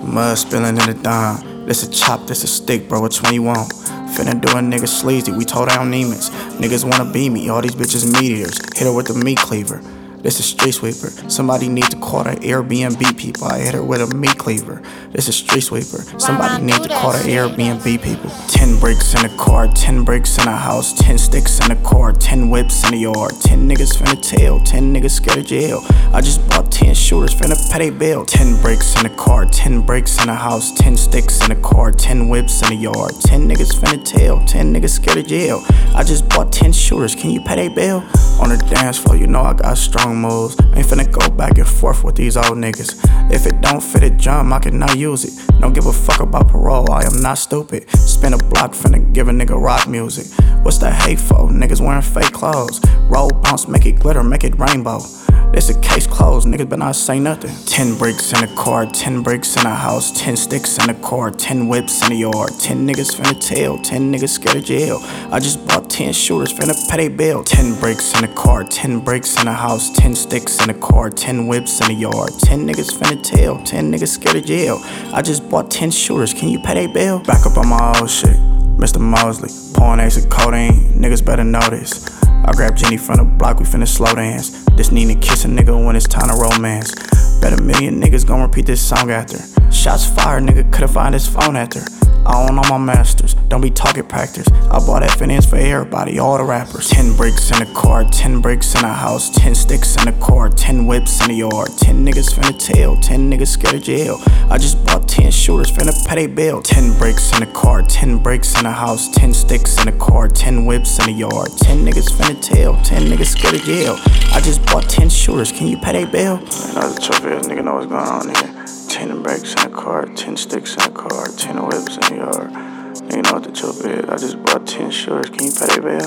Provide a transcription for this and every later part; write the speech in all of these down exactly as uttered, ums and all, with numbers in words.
Mud spilling in the dime. This a chop, this a stick, bro. Which one you want? Finna do a nigga sleazy. We told down demons. Niggas wanna be me. All these bitches meteors. Hit her with the meat cleaver. This is street sweeper. Somebody need to call the Airbnb people. I hit her with a meat cleaver. This is street sweeper. Somebody need to call the Airbnb people. Ten bricks in a car, ten bricks in a house, ten sticks in a car, ten whips in the yard, ten niggas finna tail, ten niggas scared of jail. I just bought ten shooters finna pay they bill. Ten bricks in a car, ten bricks in a house, ten sticks in a car, ten whips in the yard, ten niggas finna tail, ten niggas scared of jail. I just bought ten shooters. Can you pay they bill? On the dance floor, you know I got strong moves. Ain't finna go back and forth with these old niggas. If it don't fit a jump, I can not use it. Don't give a fuck about parole, I am not stupid. Spin a block, finna give a nigga rock music. What's the hate for? Niggas wearing fake clothes. Roll bounce, make it glitter, make it rainbow. This a case closed, niggas better not say nothing. Ten bricks in a car, ten bricks in a house, ten sticks in a car, ten whips in the yard, ten niggas finna tail, ten niggas scared of jail. I just bought ten shooters finna pay they bill. Ten bricks in a car, ten bricks in a house, ten sticks in a car, ten whips in the yard, ten niggas finna tail, ten niggas scared of jail. I just bought ten shooters, can you pay they bill? Back up on my old shit, Mister Mosley, pouring ace of codeine, niggas better know this. I grab Jenny from the block, we finna slow dance. This need to kiss a nigga when it's time to romance. Bet a million niggas gon' repeat this song after. Shots fired, nigga could've found his phone after. I own all my masters, don't be talking practice. I bought F N Ns for everybody, all the rappers. Ten bricks in a car, ten bricks in a house, ten sticks in a car, ten whips in the yard, ten niggas finna tail, ten niggas scared of jail. I just bought ten shooters, finna pay they bill. Ten bricks in a car, ten bricks in a house, ten sticks in a car, ten whips in the yard, ten niggas finna tail, ten niggas scared of jail. I just bought ten shooters, can you pay they bill? Another tough ass nigga know what's going on here. Ten bricks in a car, ten sticks in a car, ten whips in the yard. Nigga know what the truth is. I just bought ten shooters. Can you pay that bill?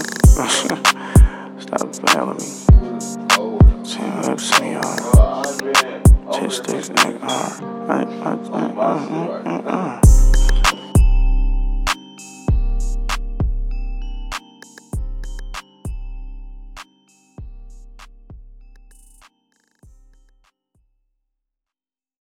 Stop playing with me. Ten whips in the yard. Ten sticks in the car.